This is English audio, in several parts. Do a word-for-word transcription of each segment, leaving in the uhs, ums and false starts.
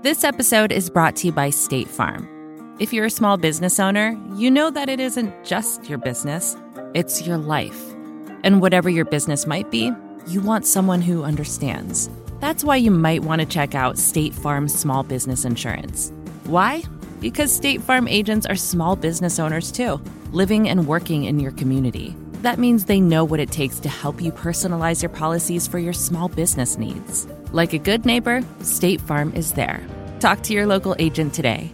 This episode is brought to you by State Farm. If you're a small business owner, you know that it isn't just your business, it's your life. And whatever your business might be, you want someone who understands. That's why you might want to check out State Farm Small Business Insurance. Why? Because State Farm agents are small business owners too, living and working in your community. That means they know what it takes to help you personalize your policies for your small business needs. Like a good neighbor, State Farm is there. Talk to your local agent today.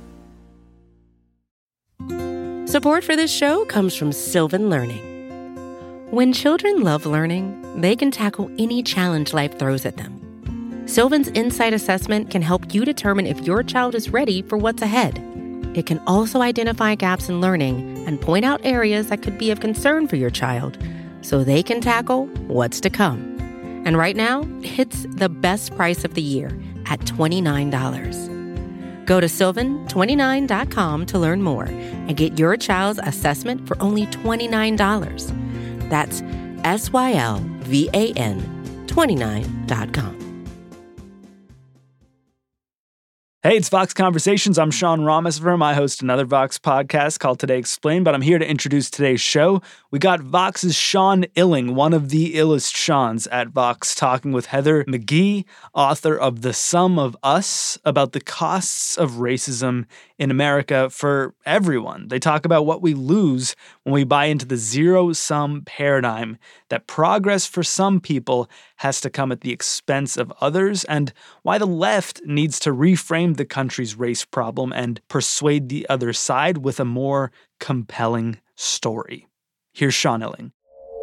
Support for this show comes from Sylvan Learning. When children love learning, they can tackle any challenge life throws at them. Sylvan's Insight Assessment can help you determine if your child is ready for what's ahead. It can also identify gaps in learning and point out areas that could be of concern for your child so they can tackle what's to come. And right now, it's the best price of the year at twenty-nine dollars. Go to sylvan twenty-nine dot com to learn more and get your child's assessment for only twenty-nine dollars. That's S Y L V A N twenty-nine dot com. Hey, it's Vox Conversations. I'm Sean Rameswaram. I host another Vox podcast called Today Explained, but I'm here to introduce today's show. We got Vox's Sean Illing, one of the illest Seans at Vox, talking with Heather McGhee, author of The Sum of Us, about the costs of racism in America for everyone. They talk about what we lose when we buy into the zero-sum paradigm, that progress for some people has to come at the expense of others, and why the left needs to reframe the country's race problem and persuade the other side with a more compelling story. Here's Sean Illing.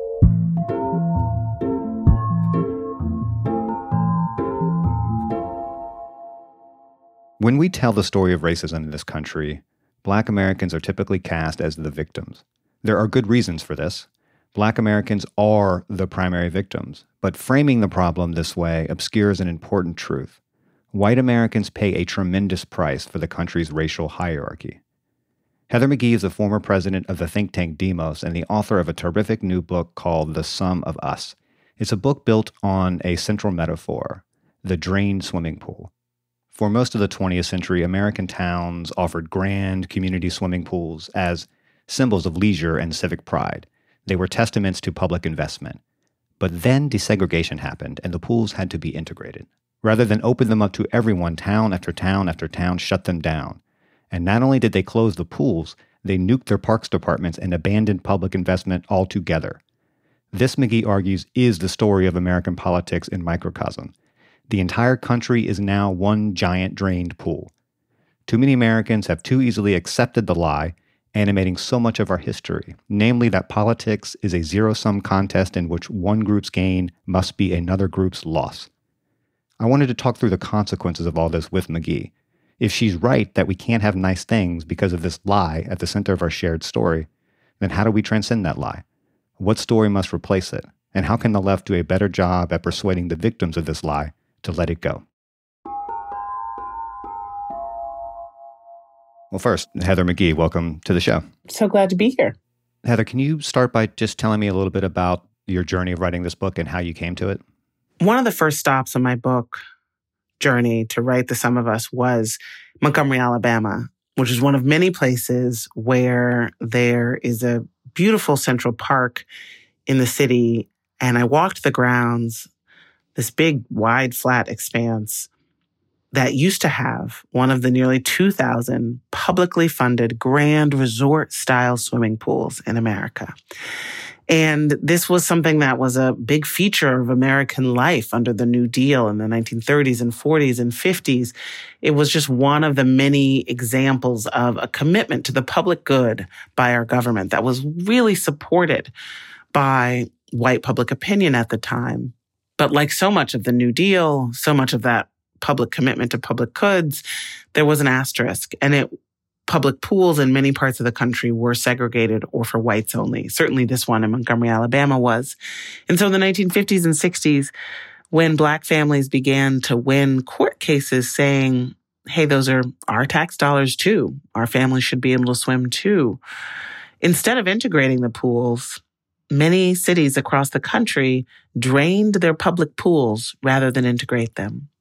When we tell the story of racism in this country, Black Americans are typically cast as the victims. There are good reasons for this. Black Americans are the primary victims, but framing the problem this way obscures an important truth. White Americans pay a tremendous price for the country's racial hierarchy. Heather McGhee is the former president of the think tank Demos and the author of a terrific new book called The Sum of Us. It's a book built on a central metaphor, the drained swimming pool. For most of the twentieth century, American towns offered grand community swimming pools as symbols of leisure and civic pride. They were testaments to public investment. But then desegregation happened, and the pools had to be integrated. Rather than open them up to everyone, town after town after town shut them down. And not only did they close the pools, they nuked their parks departments and abandoned public investment altogether. This, McGhee argues, is the story of American politics in microcosm. The entire country is now one giant drained pool. Too many Americans have too easily accepted the lie, animating so much of our history, namely that politics is a zero-sum contest in which one group's gain must be another group's loss. I wanted to talk through the consequences of all this with McGhee. If she's right that we can't have nice things because of this lie at the center of our shared story, then how do we transcend that lie? What story must replace it? And how can the left do a better job at persuading the victims of this lie to let it go? Well, first, Heather McGhee, welcome to the show. So glad to be here. Heather, can you start by just telling me a little bit about your journey of writing this book and how you came to it? One of the first stops on my book journey to write The Sum of Us was Montgomery, Alabama, which is one of many places where there is a beautiful Central Park in the city. And I walked the grounds, this big, wide, flat expanse that used to have one of the nearly two thousand publicly funded grand resort-style swimming pools in America. And this was something that was a big feature of American life under the New Deal in the nineteen thirties and forties and fifties. It was just one of the many examples of a commitment to the public good by our government that was really supported by white public opinion at the time. But like so much of the New Deal, so much of that public commitment to public goods, there was an asterisk. And it public pools in many parts of the country were segregated or for whites only. Certainly this one in Montgomery, Alabama was. And so in the nineteen fifties and sixties, when Black families began to win court cases saying, hey, those are our tax dollars too. Our families should be able to swim too. Instead of integrating the pools, many cities across the country drained their public pools rather than integrate them.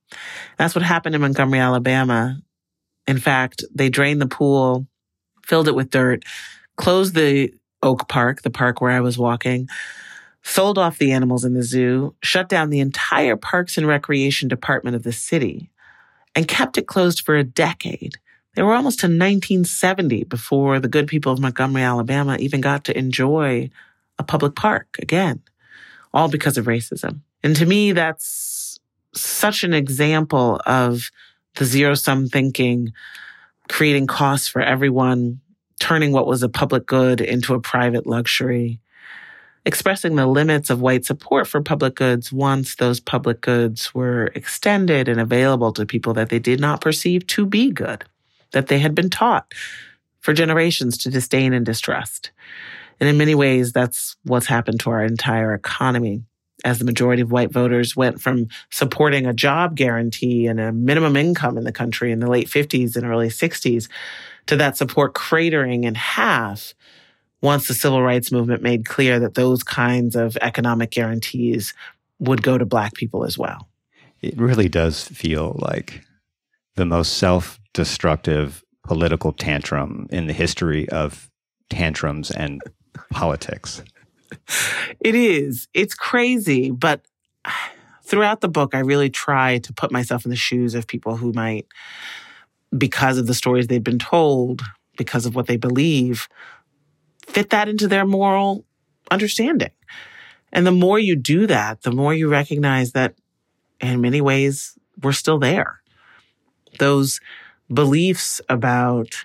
That's what happened in Montgomery, Alabama. In fact, they drained the pool, filled it with dirt, closed the Oak Park, the park where I was walking, sold off the animals in the zoo, shut down the entire Parks and Recreation Department of the city, and kept it closed for a decade. They were almost to nineteen seventy before the good people of Montgomery, Alabama even got to enjoy a public park again, all because of racism. And to me, that's such an example of the zero-sum thinking, creating costs for everyone, turning what was a public good into a private luxury, expressing the limits of white support for public goods once those public goods were extended and available to people that they did not perceive to be good, that they had been taught for generations to disdain and distrust. And in many ways, that's what's happened to our entire economy, as the majority of white voters went from supporting a job guarantee and a minimum income in the country in the late fifties and early sixties to that support cratering in half once the civil rights movement made clear that those kinds of economic guarantees would go to Black people as well. It really does feel like the most self-destructive political tantrum in the history of tantrums and politics. It is. It's crazy. But throughout the book, I really try to put myself in the shoes of people who might, because of the stories they've been told, because of what they believe, fit that into their moral understanding. And the more you do that, the more you recognize that in many ways, we're still there. Those beliefs about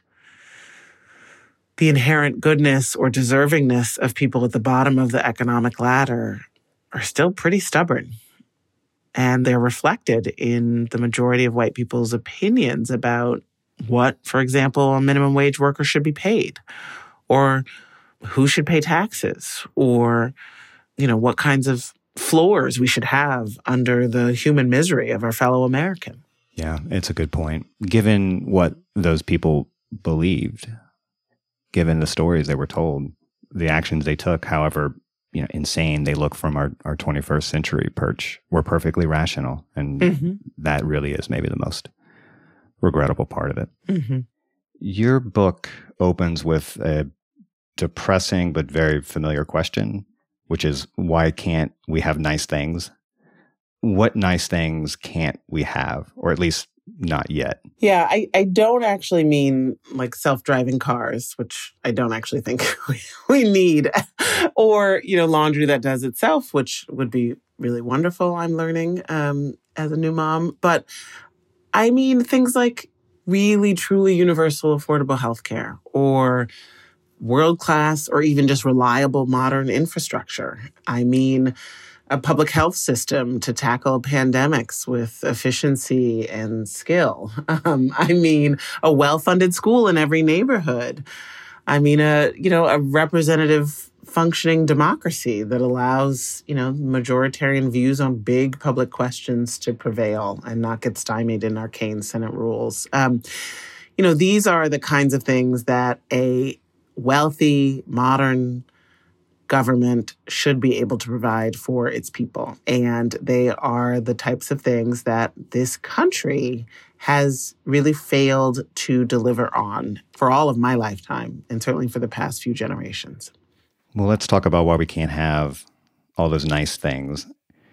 the inherent goodness or deservingness of people at the bottom of the economic ladder are still pretty stubborn. And they're reflected in the majority of white people's opinions about what, for example, a minimum wage worker should be paid, or who should pay taxes, or, you know, what kinds of floors we should have under the human misery of our fellow American. Yeah, it's a good point. Given what those people believed, given the stories they were told, the actions they took, however, you know, insane they look from our, our twenty-first century perch, were perfectly rational. And mm-hmm. that really is maybe the most regrettable part of it. Mm-hmm. Your book opens with a depressing but very familiar question, which is, why can't we have nice things? What nice things can't we have, or at least not yet? Yeah, I, I don't actually mean like self-driving cars, which I don't actually think we, we need, or, you know, laundry that does itself, which would be really wonderful, I'm learning um, as a new mom. But I mean things like really, truly universal, affordable healthcare, or world-class or even just reliable modern infrastructure. I mean a public health system to tackle pandemics with efficiency and skill. Um, I mean, a well-funded school in every neighborhood. I mean, a, you know, a representative functioning democracy that allows, you know, majoritarian views on big public questions to prevail and not get stymied in arcane Senate rules. Um, you know, these are the kinds of things that a wealthy, modern government should be able to provide for its people. And they are the types of things that this country has really failed to deliver on for all of my lifetime, and certainly for the past few generations. Well, let's talk about why we can't have all those nice things.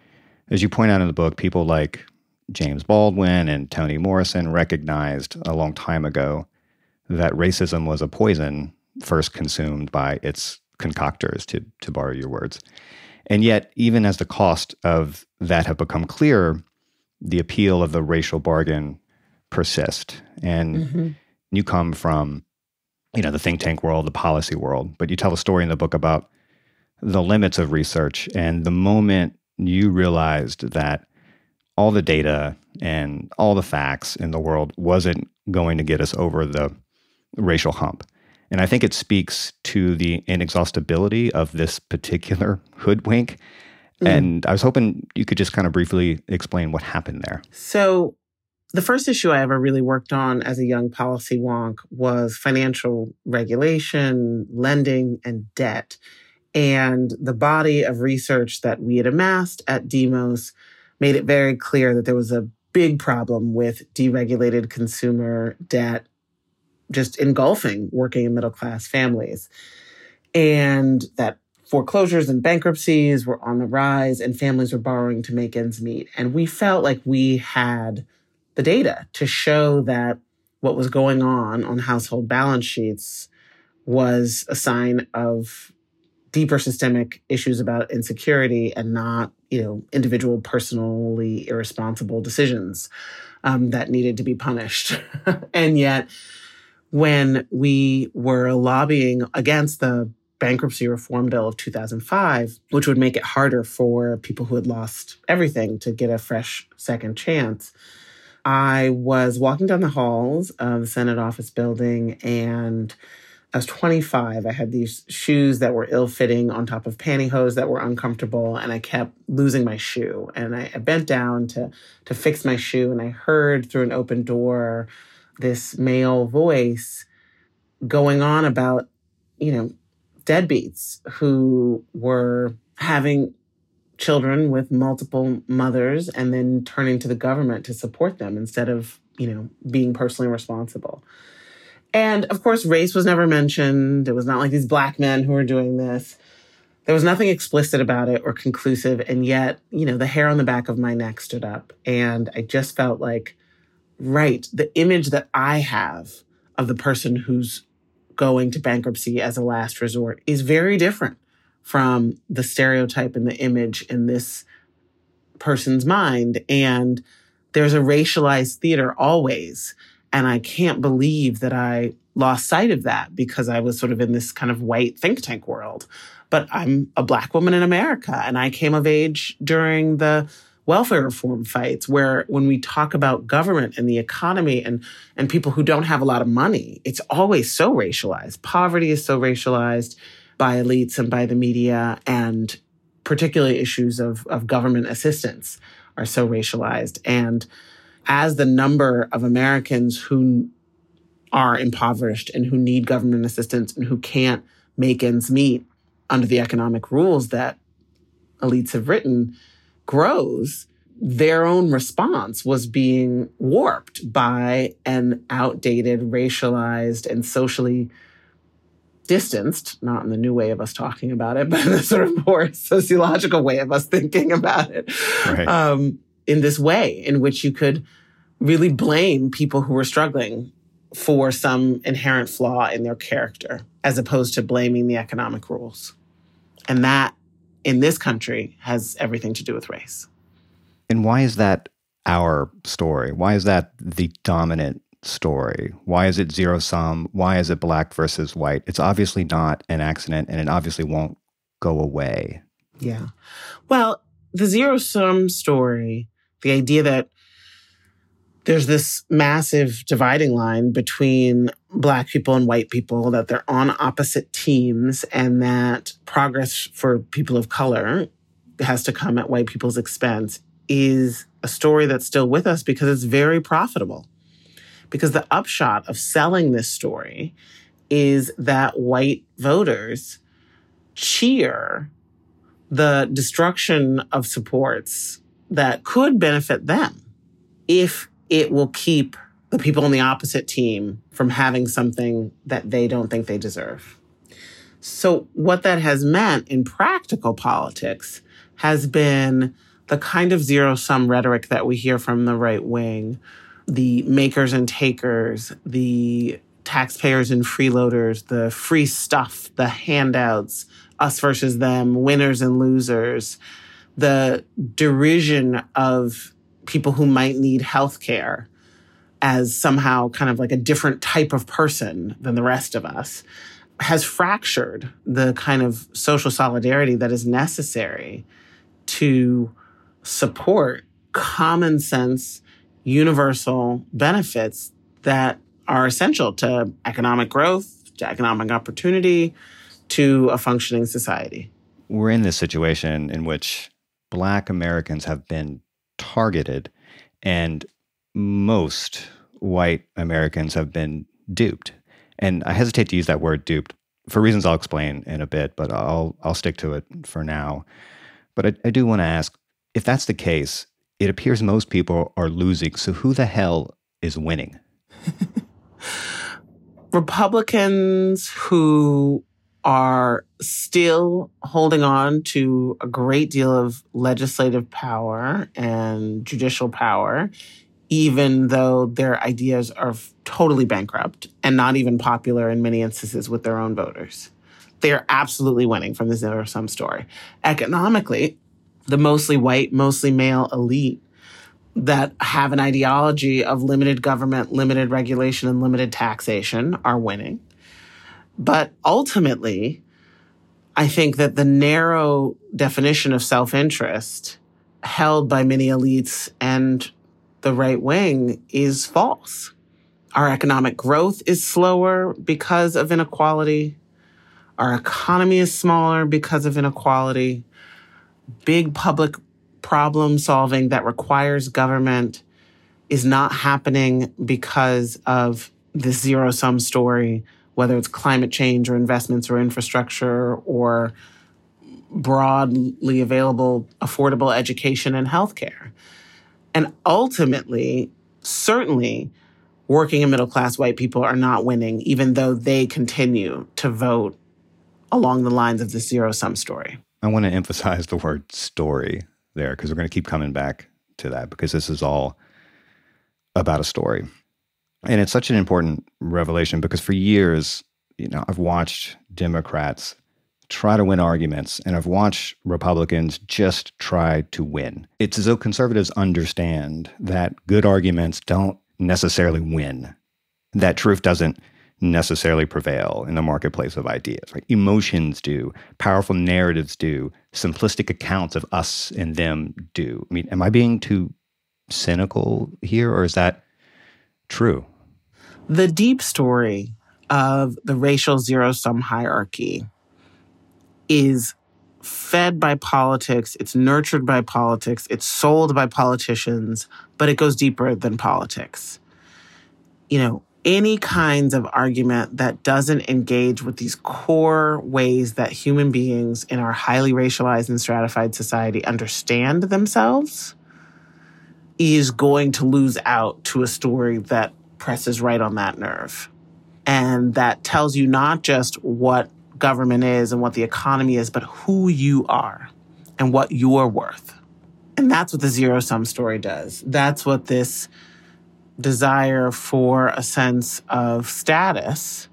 As you point out in the book, people like James Baldwin and Toni Morrison recognized a long time ago that racism was a poison first consumed by its concoctors, to, to borrow your words. And yet, even as the cost of that have become clearer, the appeal of the racial bargain persist. And mm-hmm. you come from, you know, the think tank world, the policy world, but you tell a story in the book about the limits of research and the moment you realized that all the data and all the facts in the world wasn't going to get us over the racial hump. And I think it speaks to the inexhaustibility of this particular hoodwink. Mm. And I was hoping you could just kind of briefly explain what happened there. So the first issue I ever really worked on as a young policy wonk was financial regulation, lending, and debt. And the body of research that we had amassed at Demos made it very clear that there was a big problem with deregulated consumer debt just engulfing working and middle-class families. And that foreclosures and bankruptcies were on the rise and families were borrowing to make ends meet. And we felt like we had the data to show that what was going on on household balance sheets was a sign of deeper systemic issues about insecurity and not, you know, individual, personally irresponsible decisions um, that needed to be punished. And yet, when we were lobbying against the bankruptcy reform bill of two thousand five, which would make it harder for people who had lost everything to get a fresh second chance, I was walking down the halls of the Senate office building, and I was twenty-five. I had these shoes that were ill-fitting on top of pantyhose that were uncomfortable, and I kept losing my shoe. And I, I bent down to, to fix my shoe, and I heard through an open door this male voice going on about, you know, deadbeats who were having children with multiple mothers and then turning to the government to support them instead of, you know, being personally responsible. And of course, race was never mentioned. It was not like these Black men who were doing this. There was nothing explicit about it or conclusive. And yet, you know, the hair on the back of my neck stood up. And I just felt like, right, the image that I have of the person who's going to bankruptcy as a last resort is very different from the stereotype and the image in this person's mind. And there's a racialized theater always. And I can't believe that I lost sight of that because I was sort of in this kind of white think tank world. But I'm a Black woman in America, and I came of age during the welfare reform fights, where when we talk about government and the economy and, and people who don't have a lot of money, it's always so racialized. Poverty is so racialized by elites and by the media, and particularly issues of, of government assistance are so racialized. And as the number of Americans who are impoverished and who need government assistance and who can't make ends meet under the economic rules that elites have written grows, their own response was being warped by an outdated, racialized, and socially distanced, not in the new way of us talking about it, but in the sort of more sociological way of us thinking about it, right. um, in this way in which you could really blame people who were struggling for some inherent flaw in their character, as opposed to blaming the economic rules. And that, in this country, has everything to do with race. And why is that our story? Why is that the dominant story? Why is it zero sum? Why is it Black versus white? It's obviously not an accident, and it obviously won't go away. Yeah. Well, the zero sum story, the idea that there's this massive dividing line between Black people and white people, that they're on opposite teams, and that progress for people of color has to come at white people's expense, is a story that's still with us because it's very profitable. Because the upshot of selling this story is that white voters cheer the destruction of supports that could benefit them if it will keep the people on the opposite team from having something that they don't think they deserve. So what that has meant in practical politics has been the kind of zero-sum rhetoric that we hear from the right wing, the makers and takers, the taxpayers and freeloaders, the free stuff, the handouts, us versus them, winners and losers, the derision of people who might need healthcare as somehow kind of like a different type of person than the rest of us, has fractured the kind of social solidarity that is necessary to support common sense, universal benefits that are essential to economic growth, to economic opportunity, to a functioning society. We're in this situation in which Black Americans have been targeted, and most white Americans have been duped. And I hesitate to use that word duped for reasons I'll explain in a bit, but I'll I'll stick to it for now. But I, I do want to ask, if that's the case, it appears most people are losing. So who the hell is winning? Republicans who are still holding on to a great deal of legislative power and judicial power, even though their ideas are totally bankrupt and not even popular in many instances with their own voters. They're absolutely winning from the zero-sum story. Economically, the mostly white, mostly male elite that have an ideology of limited government, limited regulation, and limited taxation are winning. But ultimately, I think that the narrow definition of self-interest held by many elites and the right wing is false. Our economic growth is slower because of inequality. Our economy is smaller because of inequality. Big public problem solving that requires government is not happening because of this zero-sum story, whether it's climate change or investments or infrastructure or broadly available, affordable education and healthcare. And ultimately, certainly, working and middle-class white people are not winning, even though they continue to vote along the lines of the zero-sum story. I want to emphasize the word story there, because we're going to keep coming back to that, because this is all about a story. And it's such an important revelation because for years, you know, I've watched Democrats try to win arguments, and I've watched Republicans just try to win. It's as though conservatives understand that good arguments don't necessarily win, that truth doesn't necessarily prevail in the marketplace of ideas. Right? Emotions do, powerful narratives do, simplistic accounts of us and them do. I mean, am I being too cynical here, or is that true? The deep story of the racial zero-sum hierarchy is fed by politics, it's nurtured by politics, it's sold by politicians, but it goes deeper than politics. You know, any kinds of argument that doesn't engage with these core ways that human beings in our highly racialized and stratified society understand themselves is going to lose out to a story that presses right on that nerve. And that tells you not just what government is and what the economy is, but who you are and what you're worth. And that's what the zero-sum story does. That's what this desire for a sense of status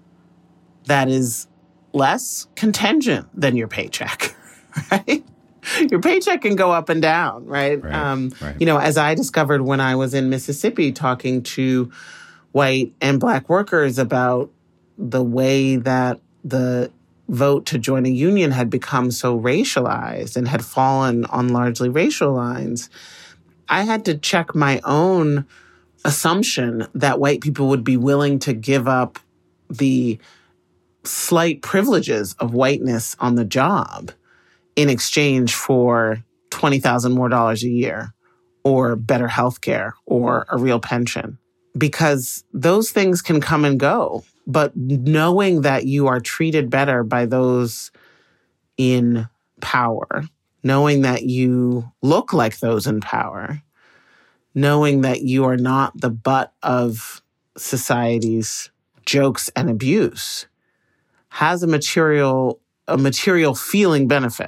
that is less contingent than your paycheck, right? Your paycheck can go up and down, right? Right, um, right. You know, as I discovered when I was in Mississippi talking to white and Black workers about the way that the vote to join a union had become so racialized and had fallen on largely racial lines, I had to check my own assumption that white people would be willing to give up the slight privileges of whiteness on the job in exchange for twenty thousand dollars more dollars a year or better health care or a real pension. Because those things can come and go. But knowing that you are treated better by those in power, knowing that you look like those in power, knowing that you are not the butt of society's jokes and abuse, has a material, a material feeling benefit.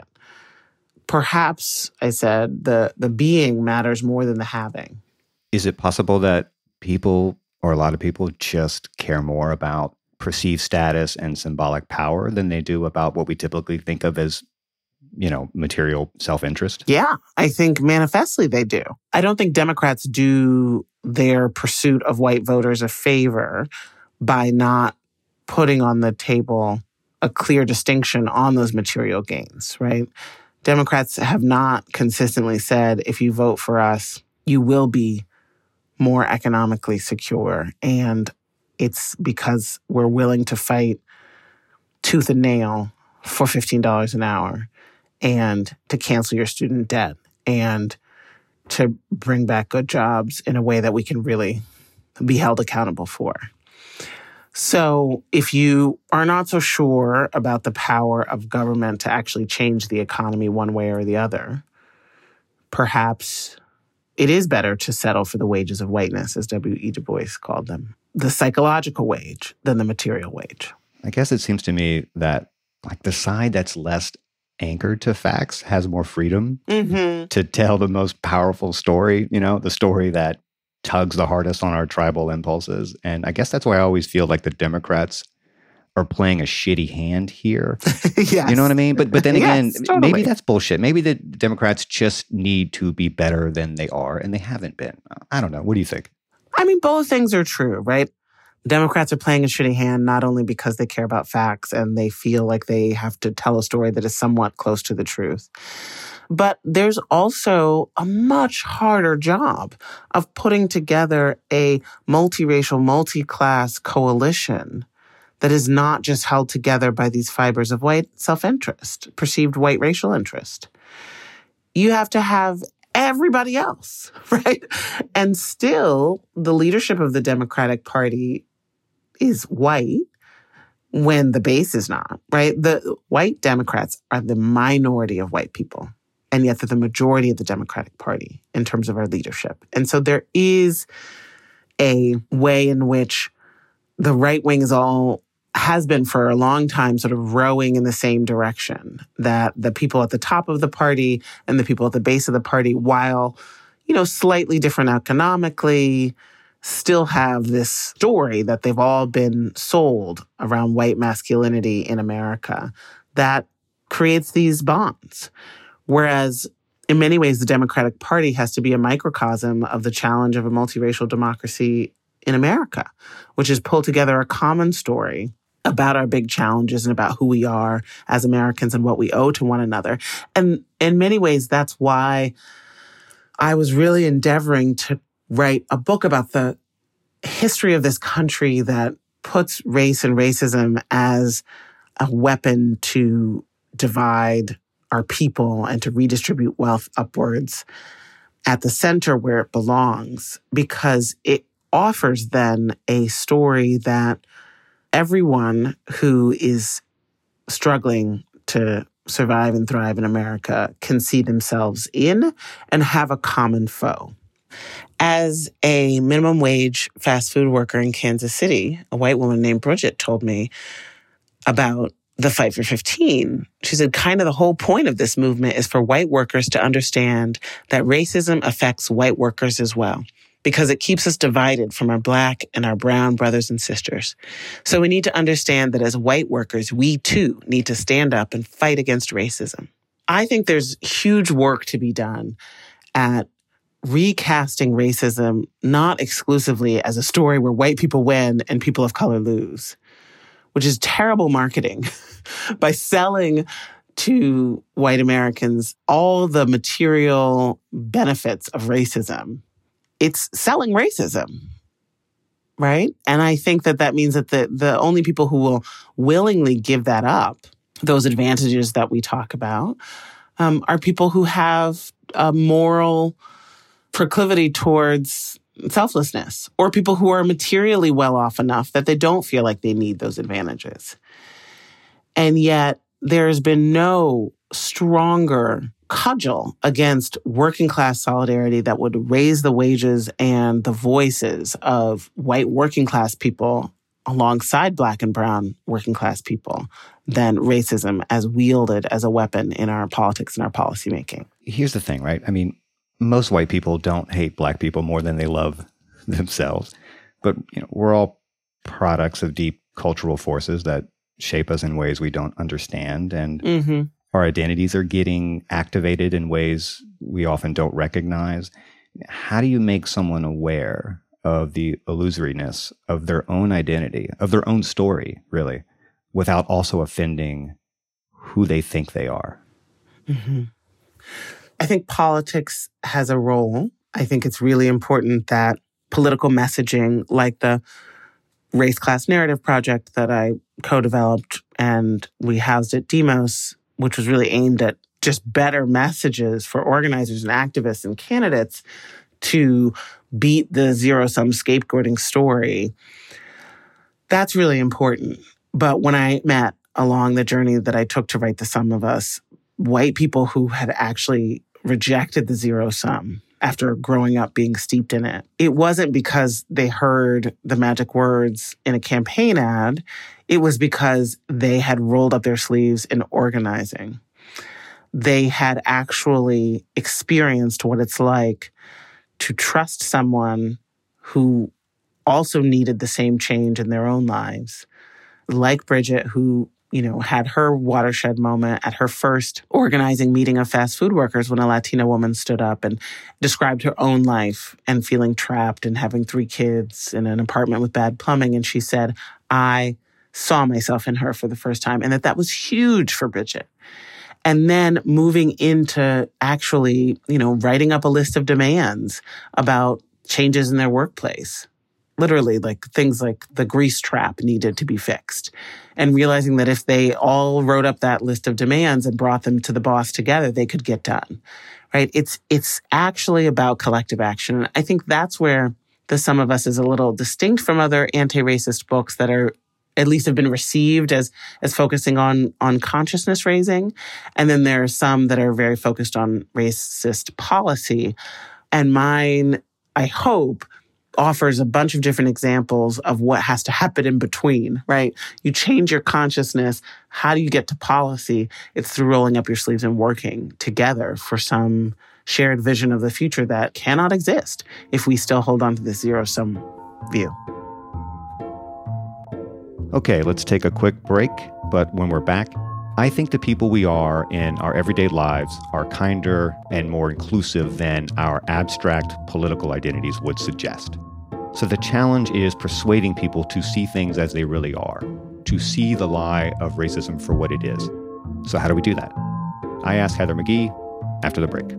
Perhaps, I said, the, the being matters more than the having. Is it possible that people, or a lot of people, just care more about perceived status and symbolic power than they do about what we typically think of as, you know, material self-interest? Yeah, I think manifestly they do. I don't think Democrats do their pursuit of white voters a favor by not putting on the table a clear distinction on those material gains, right? Democrats have not consistently said, if you vote for us, you will be more economically secure. And it's because we're willing to fight tooth and nail for fifteen dollars an hour and to cancel your student debt and to bring back good jobs in a way that we can really be held accountable for. So if you are not so sure about the power of government to actually change the economy one way or the other, perhaps it is better to settle for the wages of whiteness, as W E Du Bois called them, the psychological wage than the material wage. I guess it seems to me that like the side that's less anchored to facts has more freedom mm-hmm. to tell the most powerful story, you know, the story that tugs the hardest on our tribal impulses. And I guess that's why I always feel like the Democrats are playing a shitty hand here. Yes. You know what I mean? But but then again, yes, totally. Maybe that's bullshit. Maybe the Democrats just need to be better than they are, and they haven't been. I don't know. What do you think? I mean, both things are true, right? Democrats are playing a shitty hand not only because they care about facts and they feel like they have to tell a story that is somewhat close to the truth, but there's also a much harder job of putting together a multiracial, multi-class coalition that is not just held together by these fibers of white self-interest, perceived white racial interest. You have to have everybody else, right? And still, the leadership of the Democratic Party is white when the base is not, right? The white Democrats are the minority of white people, and yet they're the majority of the Democratic Party in terms of our leadership. And so there is a way in which the right wing is all has been for a long time sort of rowing in the same direction, that the people at the top of the party and the people at the base of the party, while, you know, slightly different economically, still have this story that they've all been sold around white masculinity in America that creates these bonds. Whereas in many ways, the Democratic Party has to be a microcosm of the challenge of a multiracial democracy in America, which is pull together a common story about our big challenges and about who we are as Americans and what we owe to one another. And in many ways, that's why I was really endeavoring to write a book about the history of this country that puts race and racism as a weapon to divide our people and to redistribute wealth upwards at the center where it belongs, because it offers then a story that everyone who is struggling to survive and thrive in America can see themselves in and have a common foe. As a minimum wage fast food worker in Kansas City, a white woman named Bridget told me about the Fight for fifteen. She said, kind of the whole point of this movement is for white workers to understand that racism affects white workers as well, because it keeps us divided from our Black and our brown brothers and sisters. So we need to understand that as white workers, we too need to stand up and fight against racism. I think there's huge work to be done at recasting racism, not exclusively as a story where white people win and people of color lose, which is terrible marketing by selling to white Americans all the material benefits of racism. It's selling racism, right? And I think that that means that the, the only people who will willingly give that up, those advantages that we talk about, um, are people who have a moral proclivity towards selflessness, or people who are materially well off enough that they don't feel like they need those advantages. And yet there's been no stronger cudgel against working class solidarity that would raise the wages and the voices of white working class people alongside Black and brown working class people than racism as wielded as a weapon in our politics and our policymaking. Here's the thing, right? I mean, most white people don't hate Black people more than they love themselves. But you know, we're all products of deep cultural forces that shape us in ways we don't understand. And mm-hmm. our identities are getting activated in ways we often don't recognize. How do you make someone aware of the illusoriness of their own identity, of their own story, really, without also offending who they think they are? Mm-hmm. I think politics has a role. I think it's really important that political messaging, like the Race Class Narrative Project that I co-developed and we housed at Demos, which was really aimed at just better messages for organizers and activists and candidates to beat the zero-sum scapegoating story. That's really important. But when I met along the journey that I took to write The Sum of Us, white people who had actually rejected the zero sum after growing up being steeped in it. It wasn't because they heard the magic words in a campaign ad. It was because they had rolled up their sleeves in organizing. They had actually experienced what it's like to trust someone who also needed the same change in their own lives. Like Bridget, who, you know, had her watershed moment at her first organizing meeting of fast food workers when a Latina woman stood up and described her own life and feeling trapped and having three kids in an apartment with bad plumbing. And she said, I saw myself in her for the first time, and that that was huge for Bridget. And then moving into actually, you know, writing up a list of demands about changes in their workplace. Literally, like things like the grease trap needed to be fixed. And realizing that if they all wrote up that list of demands and brought them to the boss together, they could get done, right? It's it's actually about collective action. And I think that's where The Sum of Us is a little distinct from other anti-racist books that are at least have been received as as focusing on on consciousness raising. And then there are some that are very focused on racist policy. And mine, I hope, offers a bunch of different examples of what has to happen in between, right? You change your consciousness. How do you get to policy? It's through rolling up your sleeves and working together for some shared vision of the future that cannot exist if we still hold on to this zero-sum view. Okay, let's take a quick break. But when we're back, I think the people we are in our everyday lives are kinder and more inclusive than our abstract political identities would suggest. So the challenge is persuading people to see things as they really are, to see the lie of racism for what it is. So how do we do that? I asked Heather McGhee after the break.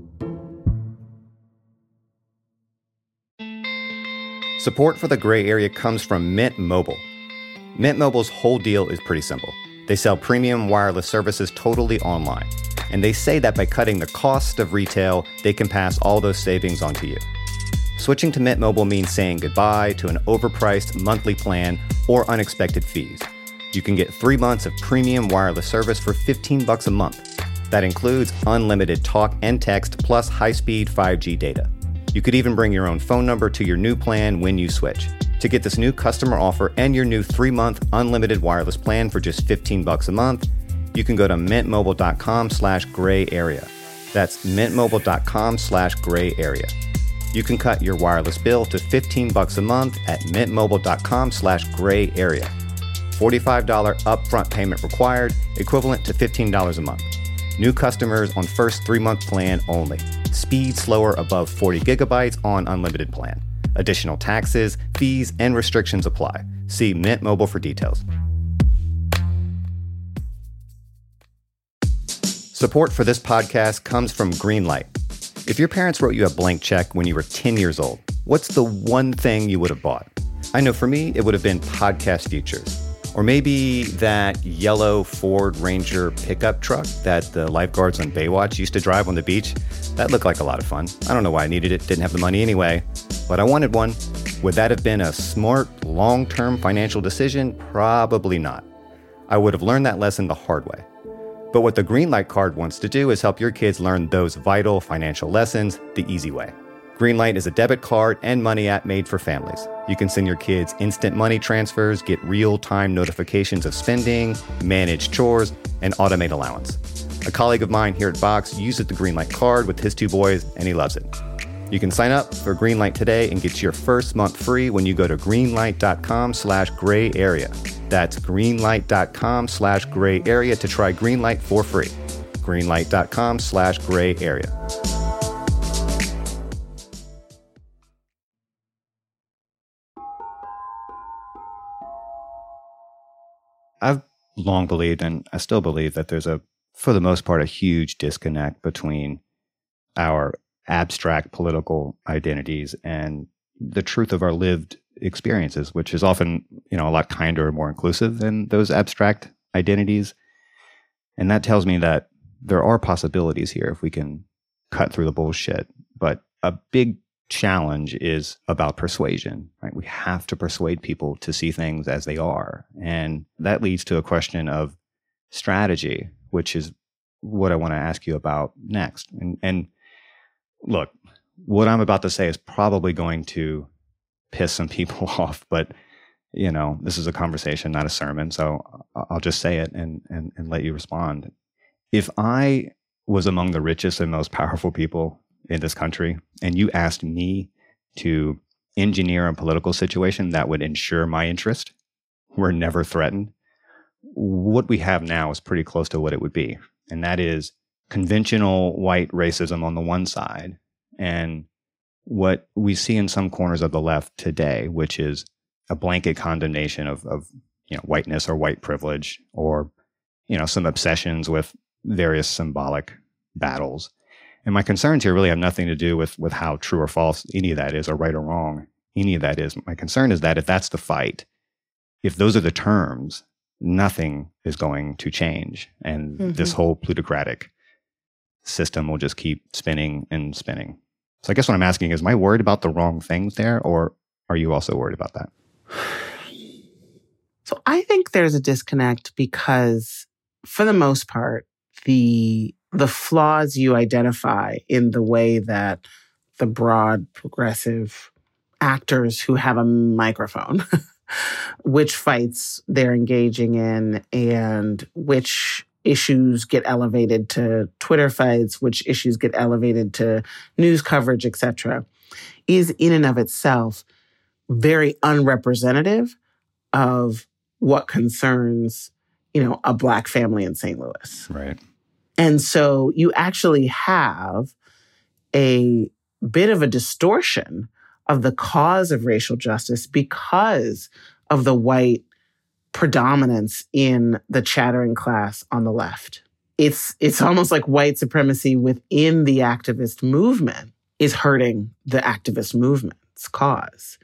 Support for the Gray Area comes from Mint Mobile. Mint Mobile's whole deal is pretty simple. They sell premium wireless services totally online. And they say that by cutting the cost of retail, they can pass all those savings on to you. Switching to Mint Mobile means saying goodbye to an overpriced monthly plan or unexpected fees. You can get three months of premium wireless service for fifteen bucks a month. That includes unlimited talk and text plus high-speed five G data. You could even bring your own phone number to your new plan when you switch. To get this new customer offer and your new three-month unlimited wireless plan for just fifteen bucks a month, you can go to mintmobile.com slash gray area. That's mintmobile.com slash gray area. You can cut your wireless bill to fifteen bucks a month at mintmobile.com slash gray area. forty-five dollars upfront payment required, equivalent to fifteen dollars a month. New customers on first three-month plan only. Speed slower above forty gigabytes on unlimited plan. Additional taxes, fees, and restrictions apply. See Mint Mobile for details. Support for this podcast comes from Greenlight. If your parents wrote you a blank check when you were ten years old, what's the one thing you would have bought? I know for me, it would have been podcast features. Or maybe that yellow Ford Ranger pickup truck that the lifeguards on Baywatch used to drive on the beach. That looked like a lot of fun. I don't know why I needed it, didn't have the money anyway, but I wanted one. Would that have been a smart, long-term financial decision? Probably not. I would have learned that lesson the hard way. But what the Greenlight card wants to do is help your kids learn those vital financial lessons the easy way. Greenlight is a debit card and money app made for families. You can send your kids instant money transfers, get real-time notifications of spending, manage chores, and automate allowance. A colleague of mine here at Vox uses the Greenlight card with his two boys, and he loves it. You can sign up for Greenlight today and get your first month free when you go to greenlight.com slash gray area. That's greenlight.com slash gray area to try Greenlight for free. Greenlight.com slash gray area. I've long believed, and I still believe, that there's a, for the most part, a huge disconnect between our abstract political identities and the truth of our lived experiences, which is often, you know, a lot kinder and more inclusive than those abstract identities. And that tells me that there are possibilities here if we can cut through the bullshit. But a big challenge is about persuasion, right? We have to persuade people to see things as they are. And that leads to a question of strategy, which is what I want to ask you about next. And, and look, what I'm about to say is probably going to piss some people off, but you know, this is a conversation, not a sermon. So I'll just say it and, and, and let you respond. If I was among the richest and most powerful people in this country, and you asked me to engineer a political situation that would ensure my interest were never threatened, what we have now is pretty close to what it would be. And that is conventional white racism on the one side, and what we see in some corners of the left today, which is a blanket condemnation of, of you know, whiteness or white privilege, or you know, some obsessions with various symbolic battles. And my concerns here really have nothing to do with, with how true or false any of that is, or right or wrong any of that is. My concern is that if that's the fight, if those are the terms, nothing is going to change. And mm-hmm. this whole plutocratic system will just keep spinning and spinning. So I guess what I'm asking is, am I worried about the wrong things there, or are you also worried about that? So I think there's a disconnect because, for the most part, the the flaws you identify in the way that the broad progressive actors who have a microphone, which fights they're engaging in, and which issues get elevated to Twitter fights, which issues get elevated to news coverage, et cetera, is in and of itself very unrepresentative of what concerns, you know, a Black family in Saint Louis. Right. And so you actually have a bit of a distortion of the cause of racial justice because of the white predominance in the chattering class on the left. It's it's almost like white supremacy within the activist movement is hurting the activist movement's cause.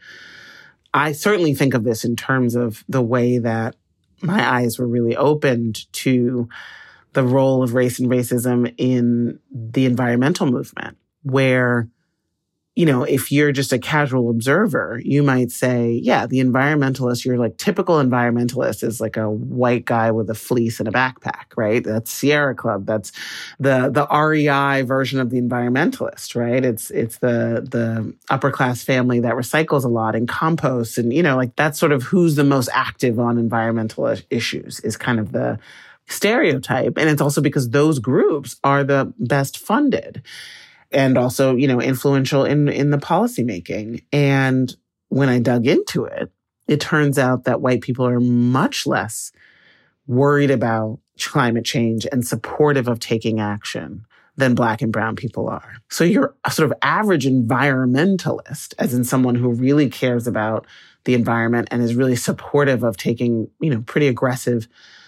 I certainly think of this in terms of the way that my eyes were really opened to the role of race and racism in the environmental movement, where, you know, if you're just a casual observer, you might say, yeah, the environmentalist, you're like typical environmentalist is like a white guy with a fleece and a backpack, right? That's Sierra Club. That's the the R E I version of the environmentalist, right? It's it's the the upper class family that recycles a lot and composts, and, you know, like that's sort of who's the most active on environmental issues is kind of the stereotype. And it's also because those groups are the best funded and also, you know, influential in, in the policymaking. And when I dug into it, it turns out that white people are much less worried about climate change and supportive of taking action than Black and brown people are. So you're a sort of average environmentalist, as in someone who really cares about the environment and is really supportive of taking, you know, pretty aggressive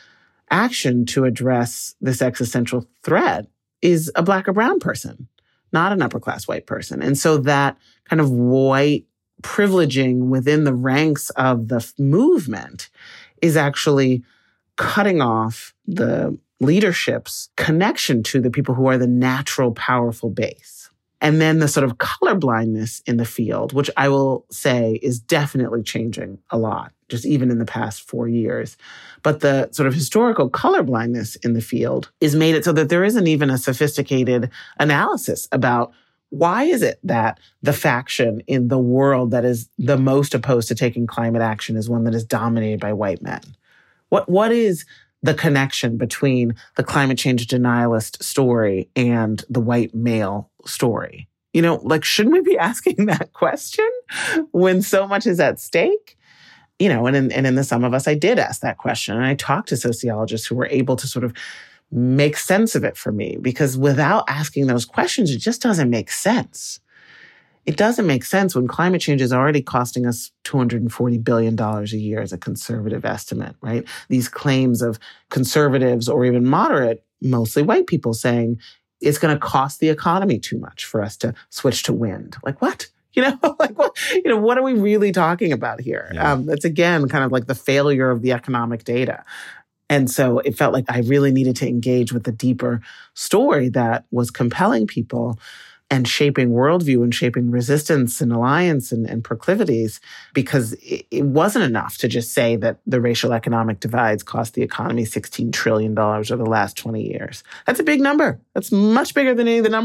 action to address this existential threat, is a Black or brown person, not an upper class white person. And so that kind of white privileging within the ranks of the movement is actually cutting off the leadership's connection to the people who are the natural, powerful base. And then the sort of colorblindness in the field, which I will say is definitely changing a lot, just even in the past four years. But the sort of historical colorblindness in the field is made it so that there isn't even a sophisticated analysis about why is it that the faction in the world that is the most opposed to taking climate action is one that is dominated by white men. What What is the connection between the climate change denialist story and the white male story? You know, like, shouldn't we be asking that question when so much is at stake? You know, and in, and in the Some of Us, I did ask that question. And I talked to sociologists who were able to sort of make sense of it for me, because without asking those questions, it just doesn't make sense. It doesn't make sense when climate change is already costing us two hundred forty billion dollars a year as a conservative estimate, right? These claims of conservatives or even moderate, mostly white people, saying it's going to cost the economy too much for us to switch to wind. Like, what? You know, like, what, you know, what are we really talking about here? Yeah. Um, that's, again, kind of like the failure of the economic data. And so it felt like I really needed to engage with the deeper story that was compelling people and shaping worldview and shaping resistance and alliance and, and proclivities, because it, it wasn't enough to just say that the racial economic divides cost the economy sixteen trillion dollars over the last twenty years. That's a big number. That's much bigger than any of the numbers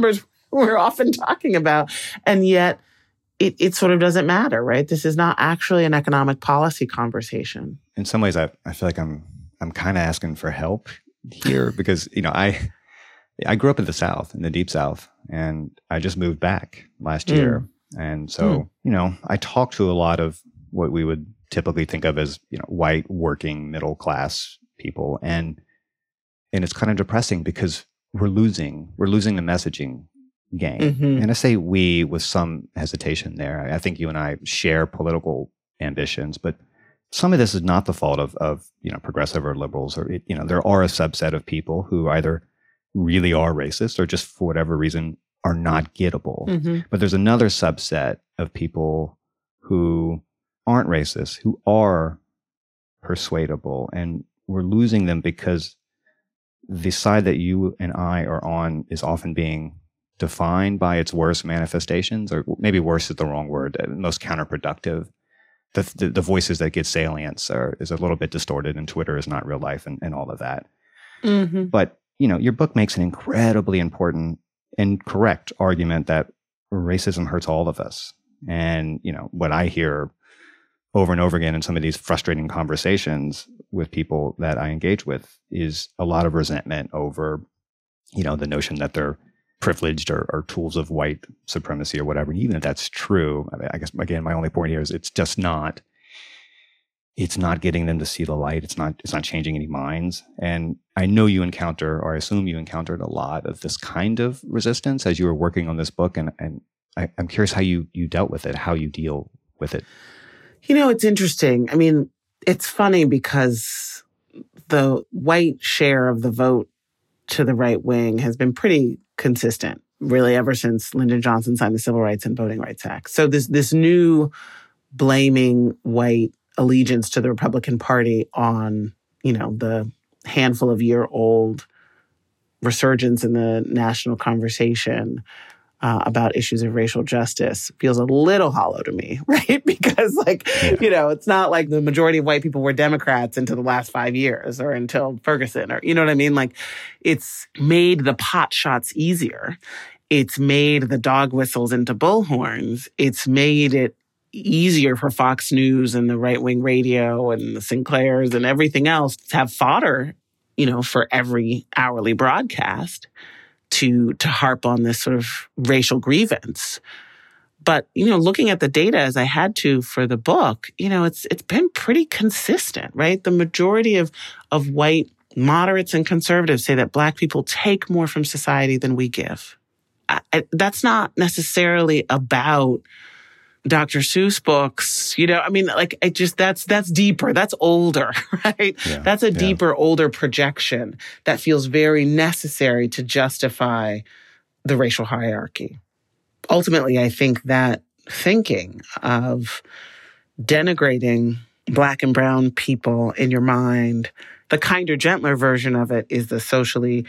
we're often talking about. And yet it, it sort of doesn't matter, right? This is not actually an economic policy conversation. In some ways, I, I feel like I'm I'm kind of asking for help here because, you know, I I grew up in the South, in the Deep South, and I just moved back last year. Mm. And so, mm. you know, I talked to a lot of what we would typically think of as, you know, white, working, middle class people. And and it's kind of depressing because we're losing, we're losing the messaging game. Mm-hmm. And I say we with some hesitation there. I think you and I share political ambitions, but some of this is not the fault of, of you know, progressive or liberals, or, it, you know, there are a subset of people who either really are racist or just for whatever reason are not gettable. Mm-hmm. But there's another subset of people who aren't racist, who are persuadable, and we're losing them because the side that you and I are on is often being defined by its worst manifestations, or maybe worse is the wrong word, most counterproductive. The, the, the voices that get salience are, is a little bit distorted, and Twitter is not real life, and, and all of that. Mm-hmm. But, you know, your book makes an incredibly important and correct argument that racism hurts all of us. And, you know, what I hear over and over again in some of these frustrating conversations with people that I engage with is a lot of resentment over, you know, the notion that they're privileged or, or tools of white supremacy or whatever. Even if that's true, I mean, I guess, again, my only point here is it's just not, it's not getting them to see the light. It's not, it's not changing any minds. And I know you encounter, or I assume you encountered a lot of this kind of resistance as you were working on this book. And, and I, I'm curious how you, you dealt with it, how you deal with it. You know, it's interesting. I mean, it's funny because the white share of the vote to the right wing has been pretty consistent, really, ever since Lyndon Johnson signed the Civil Rights and Voting Rights Act. So this this new blaming white allegiance to the Republican Party on, you know, the handful of year old resurgence in the national conversation Uh, about issues of racial justice feels a little hollow to me, right? Because, like, yeah. you know, it's not like the majority of white people were Democrats until the last five years or until Ferguson, or, you know what I mean? Like, it's made the pot shots easier. It's made the dog whistles into bullhorns. It's made it easier for Fox News and the right-wing radio and the Sinclairs and everything else to have fodder, you know, for every hourly broadcast to to harp on this sort of racial grievance. But, you know, looking at the data as I had to for the book, you know, it's it's been pretty consistent, right? The majority of of white moderates and conservatives say that Black people take more from society than we give. I, I, that's not necessarily about Doctor Seuss books, you know, I mean, like, I just, that's, that's deeper, that's older, right? Yeah, that's a yeah. deeper, older projection that feels very necessary to justify the racial hierarchy. Ultimately, I think that thinking of denigrating Black and brown people in your mind, the kinder, gentler version of it is the socially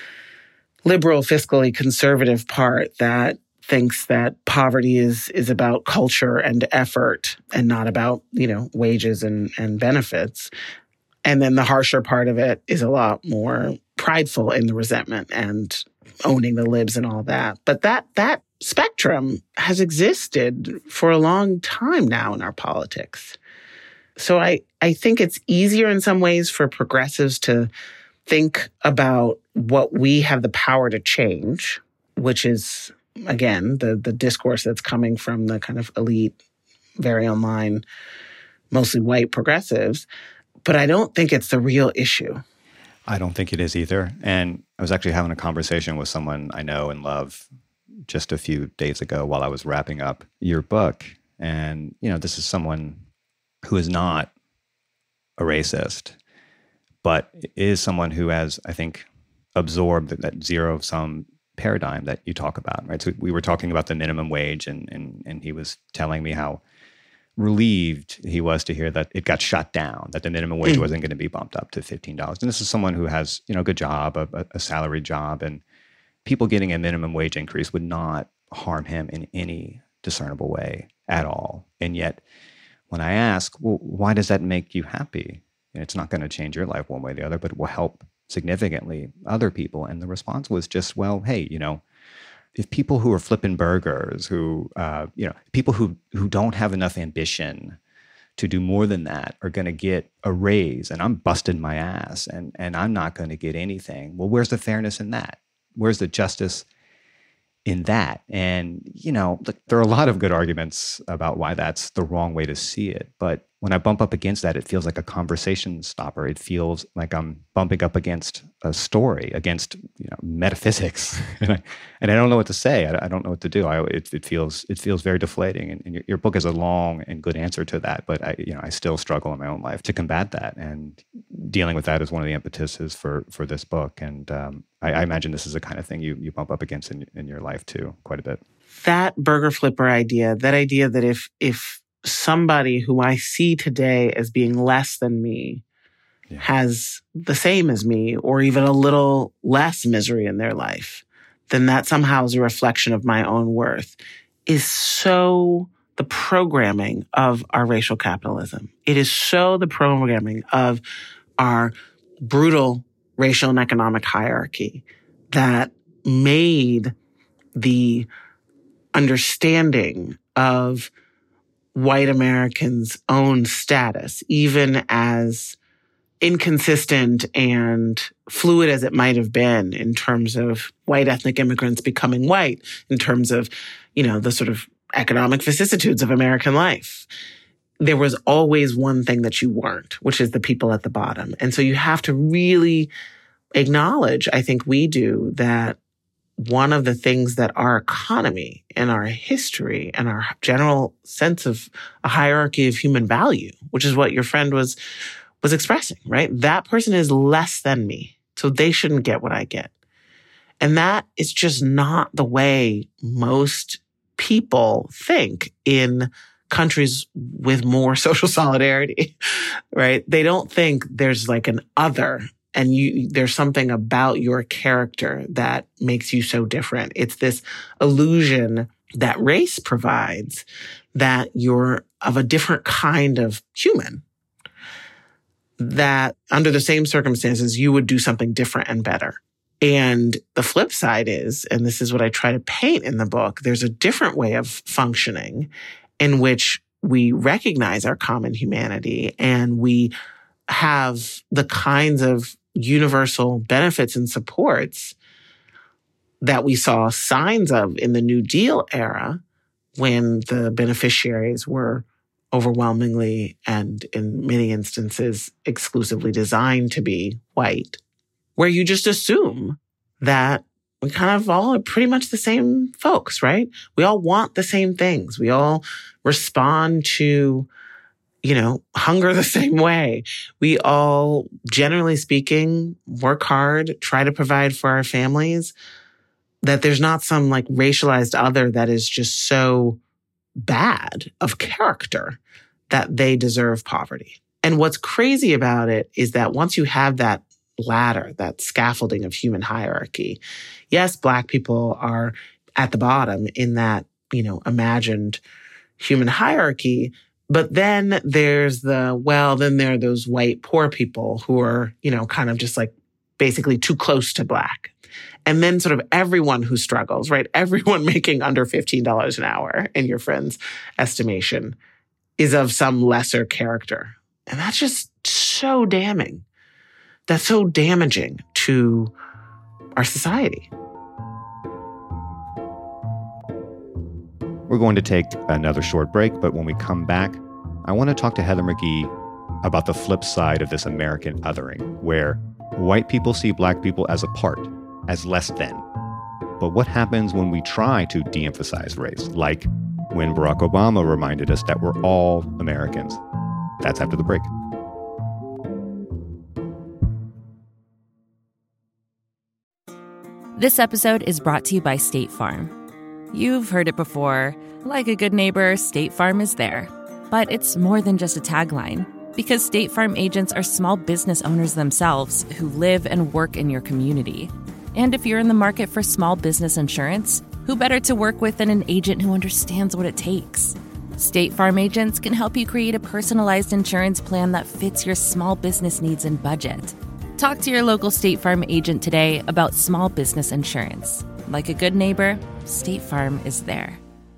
liberal, fiscally conservative part that thinks that poverty is is about culture and effort and not about, you know, wages and, and benefits. And then the harsher part of it is a lot more prideful in the resentment and owning the libs and all that. But that that spectrum has existed for a long time now in our politics. So I, I think it's easier in some ways for progressives to think about what we have the power to change, which is, again, the the discourse that's coming from the kind of elite, very online, mostly white progressives. But I don't think it's the real issue. I don't think it is either. And I was actually having a conversation with someone I know and love just a few days ago while I was wrapping up your book. And, you know, this is someone who is not a racist, but is someone who has, I think, absorbed that, that zero-sum paradigm that you talk about, right? So we were talking about the minimum wage, and and and he was telling me how relieved he was to hear that it got shut down, that the minimum wage mm. wasn't going to be bumped up to fifteen dollars. And this is someone who has, you know, a good job, a, a salary job, and people getting a minimum wage increase would not harm him in any discernible way at all. And yet, when I ask, well, why does that make you happy? And it's not going to change your life one way or the other, but it will help significantly other people. And the response was just, well, hey, you know, if people who are flipping burgers, who, uh, you know, people who, who don't have enough ambition to do more than that are going to get a raise, and I'm busting my ass, and, and I'm not going to get anything. Well, where's the fairness in that? Where's the justice in that? And, you know, look, there are a lot of good arguments about why that's the wrong way to see it. But when I bump up against that, it feels like a conversation stopper. It feels like I'm bumping up against a story, against, you know, metaphysics, and I and I don't know what to say. I, I don't know what to do. I, it, it feels it feels very deflating. And, and your, your book is a long and good answer to that. But I, you know, I still struggle in my own life to combat that, and dealing with that is one of the impetuses for for this book. And um, I, I imagine this is the kind of thing you you bump up against in in your life too, quite a bit. That burger flipper idea, that idea that if if somebody who I see today as being less than me yeah. has the same as me, or even a little less misery in their life, then that somehow is a reflection of my own worth, is so the programming of our racial capitalism. It is so the programming of our brutal racial and economic hierarchy that made the understanding of white Americans' own status, even as inconsistent and fluid as it might have been in terms of white ethnic immigrants becoming white, in terms of, you know, the sort of economic vicissitudes of American life. There was always one thing that you weren't, which is the people at the bottom. And so you have to really acknowledge, I think we do, that one of the things that our economy and our history and our general sense of a hierarchy of human value, which is what your friend was was expressing, right? That person is less than me, so they shouldn't get what I get. And that is just not the way most people think in countries with more social solidarity, right? They don't think there's like an other and you, there's something about your character that makes you so different. It's this illusion that race provides that you're of a different kind of human, that under the same circumstances, you would do something different and better. And the flip side is, and this is what I try to paint in the book, there's a different way of functioning in which we recognize our common humanity and we have the kinds of universal benefits and supports that we saw signs of in the New Deal era when the beneficiaries were overwhelmingly and in many instances exclusively designed to be white, where you just assume that we kind of all are pretty much the same folks, right? We all want the same things. We all respond to, you know, hunger the same way. We all, generally speaking, work hard, try to provide for our families, that there's not some like racialized other that is just so bad of character that they deserve poverty. And what's crazy about it is that once you have that ladder, that scaffolding of human hierarchy, yes, Black people are at the bottom in that, you know, imagined human hierarchy. But then there's the, well, then there are those white poor people who are, you know, kind of just like basically too close to Black. And then sort of everyone who struggles, right? Everyone making under fifteen dollars an hour in your friend's estimation is of some lesser character. And that's just so damning. That's so damaging to our society. We're going to take another short break, but when we come back, I want to talk to Heather McGhee about the flip side of this American othering, where white people see Black people as a part, as less than. But what happens when we try to de-emphasize race, like when Barack Obama reminded us that we're all Americans? That's after the break. This episode is brought to you by State Farm. You've heard it before. Like a good neighbor, State Farm is there. But it's more than just a tagline, because State Farm agents are small business owners themselves who live and work in your community. And if you're in the market for small business insurance, who better to work with than an agent who understands what it takes? State Farm agents can help you create a personalized insurance plan that fits your small business needs and budget. Talk to your local State Farm agent today about small business insurance. like a good neighbor, State Farm is there.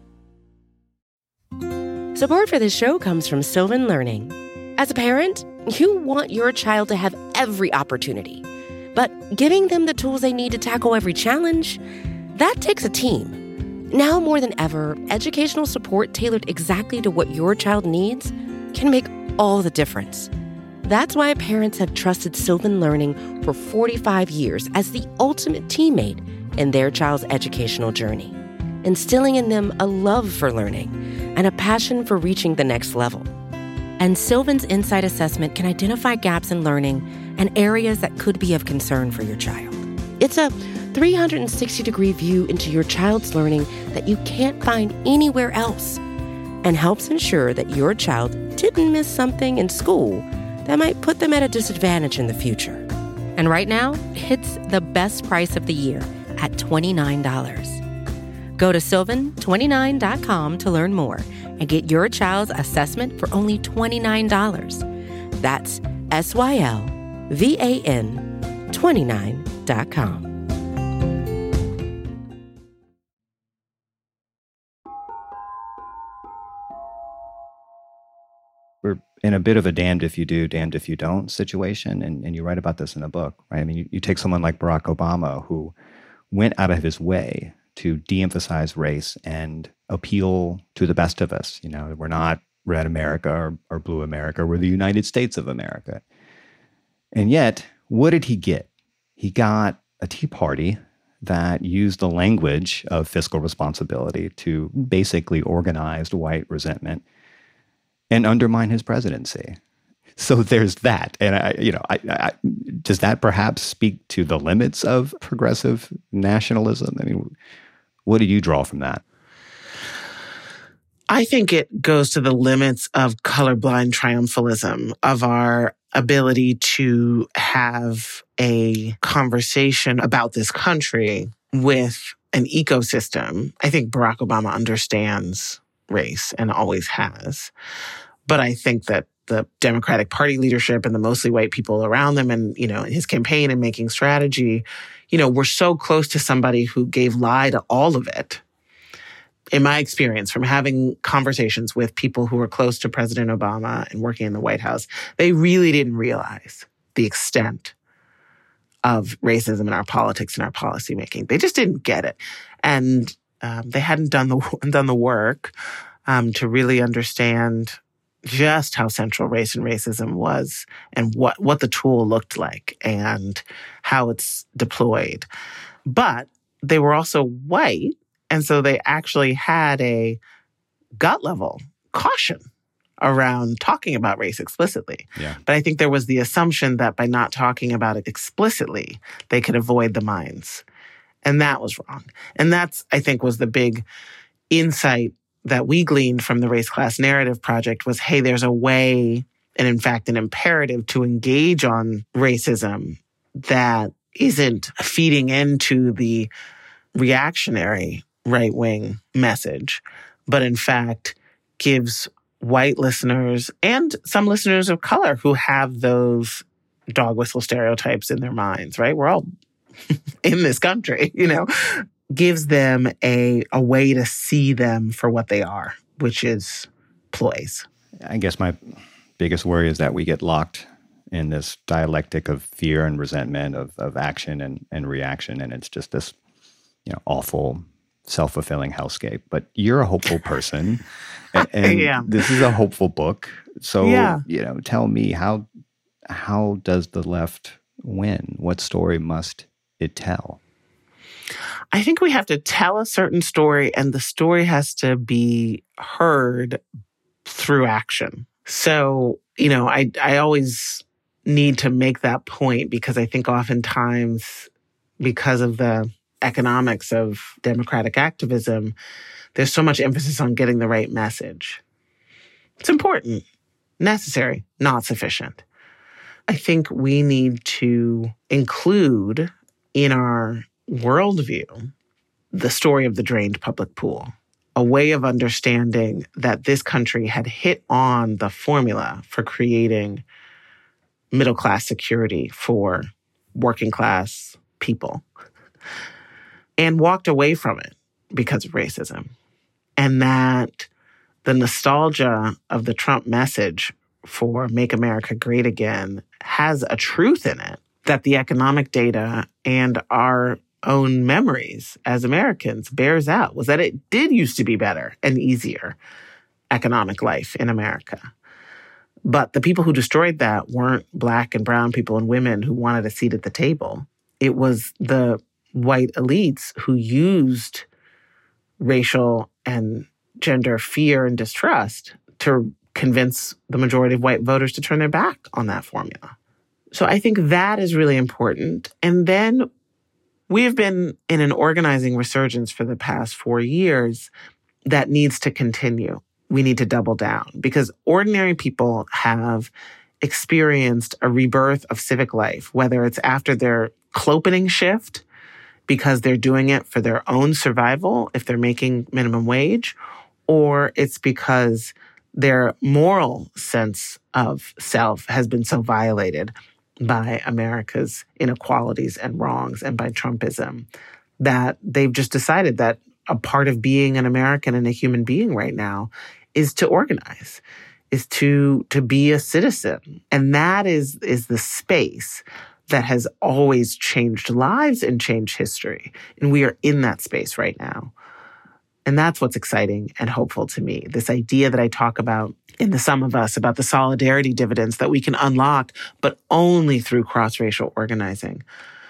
Support for this show comes from Sylvan Learning. As a parent, you want your child to have every opportunity, but giving them the tools they need to tackle every challenge, that takes a team. Now more than ever, educational support tailored exactly to what your child needs can make all the difference. That's why parents have trusted Sylvan Learning for forty-five years as the ultimate teammate in their child's educational journey, instilling in them a love for learning and a passion for reaching the next level. And Sylvan's Insight Assessment can identify gaps in learning and areas that could be of concern for your child. It's a three hundred sixty degree view into your child's learning that you can't find anywhere else, and helps ensure that your child didn't miss something in school that might put them at a disadvantage in the future. And right now, it's the best price of the year at twenty-nine dollars. Go to sylvan twenty-nine dot com to learn more and get your child's assessment for only twenty-nine dollars. That's S Y L V A N twenty-nine dot com. We're in a bit of a damned if you do, damned if you don't situation. And, and you write about this in the book, right? I mean, you, you take someone like Barack Obama, who went out of his way to de-emphasize race and appeal to the best of us. You know, we're not red America or, or blue America. We're the United States of America. And yet, what did he get? He got a Tea Party that used the language of fiscal responsibility to basically organize white resentment and undermine his presidency. So there's that. And, I, you know, I, I, does that perhaps speak to the limits of progressive nationalism? I mean, what do you draw from that? I think it goes to the limits of colorblind triumphalism, of our ability to have a conversation about this country with an ecosystem. I think Barack Obama understands race and always has. But I think that the Democratic Party leadership and the mostly white people around them and, you know, his campaign and making strategy, you know, were so close to somebody who gave lie to all of it. In my experience, from having conversations with people who were close to President Obama and working in the White House, they really didn't realize the extent of racism in our politics and our policymaking. They just didn't get it. And um, they hadn't done the, done the work um, to really understand just how central race and racism was and what, what the tool looked like and how it's deployed. But they were also white, and so they actually had a gut level caution around talking about race explicitly. Yeah. But I think there was the assumption that by not talking about it explicitly, they could avoid the mines. And that was wrong. And that's, I think, was the big insight that we gleaned from the Race Class Narrative Project was, hey, there's a way, and in fact, an imperative to engage on racism that isn't feeding into the reactionary right-wing message, but in fact gives white listeners and some listeners of color who have those dog whistle stereotypes in their minds, right? We're all in this country, you know, gives them a, a way to see them for what they are, which is ploys. I guess my biggest worry is that we get locked in this dialectic of fear and resentment, of, of action and, and reaction, and it's just this, you know, awful self-fulfilling hellscape. But you're a hopeful person, and, and yeah. This is a hopeful book. So, yeah. you know, tell me, how how does the left win? What story must it tell? I think we have to tell a certain story, and the story has to be heard through action. So, you know, I I always need to make that point because I think oftentimes, because of the economics of democratic activism, there's so much emphasis on getting the right message. It's important, necessary, not sufficient. I think we need to include in our worldview the story of the drained public pool, a way of understanding that this country had hit on the formula for creating middle-class security for working-class people. and walked away from it because of racism. And that the nostalgia of the Trump message for Make America Great Again has a truth in it that the economic data and our own memories as Americans bears out, was that it did used to be better and easier economic life in America. But the people who destroyed that weren't Black and brown people and women who wanted a seat at the table. It was the white elites who used racial and gender fear and distrust to convince the majority of white voters to turn their back on that formula. So I think that is really important. And then we've been in an organizing resurgence for the past four years that needs to continue. We need to double down because ordinary people have experienced a rebirth of civic life, whether it's after their clopening shift because they're doing it for their own survival if they're making minimum wage, or it's because their moral sense of self has been so violated by America's inequalities and wrongs and by Trumpism that they've just decided that a part of being an American and a human being right now is to organize, is to to be a citizen. And that is, is the space that has always changed lives and changed history. And we are in that space right now. And that's what's exciting and hopeful to me. This idea that I talk about in The Sum of Us, about the solidarity dividends that we can unlock, but only through cross-racial organizing.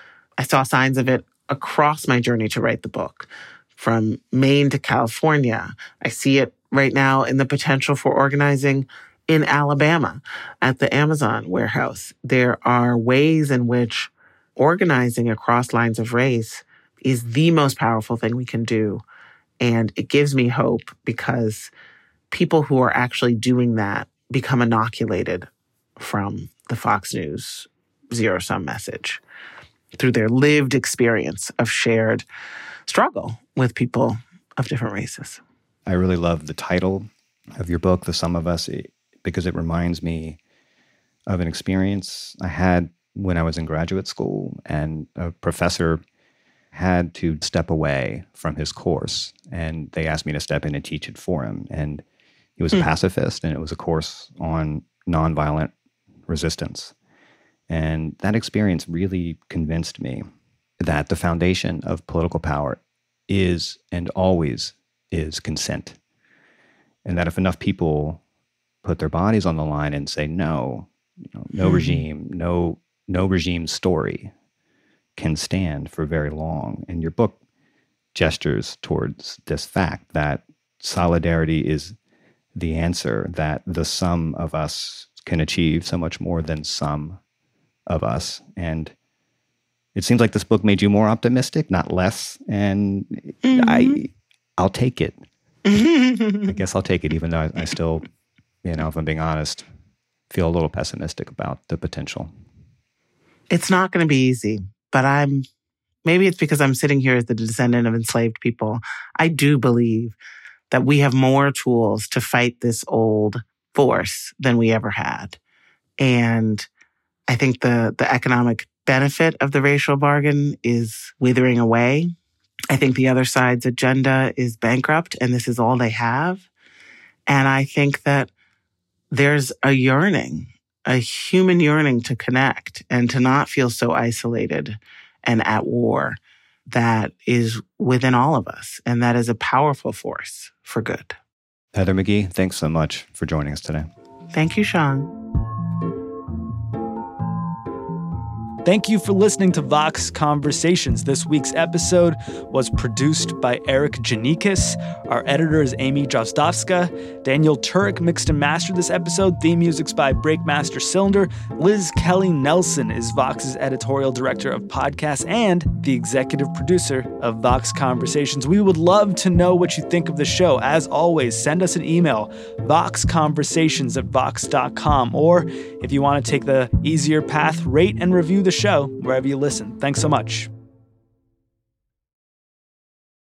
I saw signs of it across my journey to write the book, from Maine to California. I see it right now in the potential for organizing in Alabama at the Amazon warehouse. There are ways in which organizing across lines of race is the most powerful thing we can do. And it gives me hope because people who are actually doing that become inoculated from the Fox News zero-sum message through their lived experience of shared struggle with people of different races. I really love the title of your book, The Sum of Us, because it reminds me of an experience I had when I was in graduate school, and a professor had to step away from his course, and they asked me to step in and teach it for him. And he was a mm. pacifist, and it was a course on nonviolent resistance. And that experience really convinced me that the foundation of political power is and always is consent. And that if enough people put their bodies on the line and say, no, you know, no mm. regime, no, no regime story can stand for very long. And your book gestures towards this fact that solidarity is the answer, that the sum of us can achieve so much more than some of us. And it seems like this book made you more optimistic, not less. And mm-hmm. I, I'll take it. I guess I'll take it, even though I, I still, you know, if I'm being honest, feel a little pessimistic about the potential. It's not going to be easy. But I'm, maybe it's because I'm sitting here as the descendant of enslaved people. I do believe that we have more tools to fight this old force than we ever had. And I think the, the economic benefit of the racial bargain is withering away. I think the other side's agenda is bankrupt, and this is all they have. And I think that there's a yearning, a human yearning to connect and to not feel so isolated and at war that is within all of us. And that is a powerful force for good. Heather McGhee, thanks so much for joining us today. Thank you, Sean. Thank you for listening to Vox Conversations. This week's episode was produced by Eric Janikis. Our editor is Amy Drozdowska. Daniel Turek mixed and mastered this episode. Theme music's by Breakmaster Cylinder. Liz Kelly Nelson is Vox's editorial director of podcasts and the executive producer of Vox Conversations. We would love to know what you think of the show. As always, send us an email, voxconversations at vox dot com. Or if you want to take the easier path, rate and review the show wherever you listen. Thanks so much.